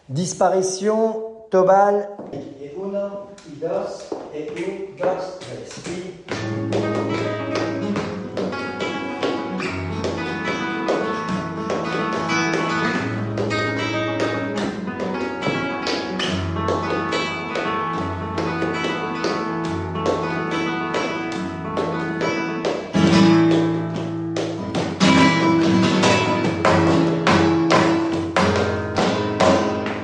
Disparition, Tobal. Et uno, y dos, et un, dos, tres. Y...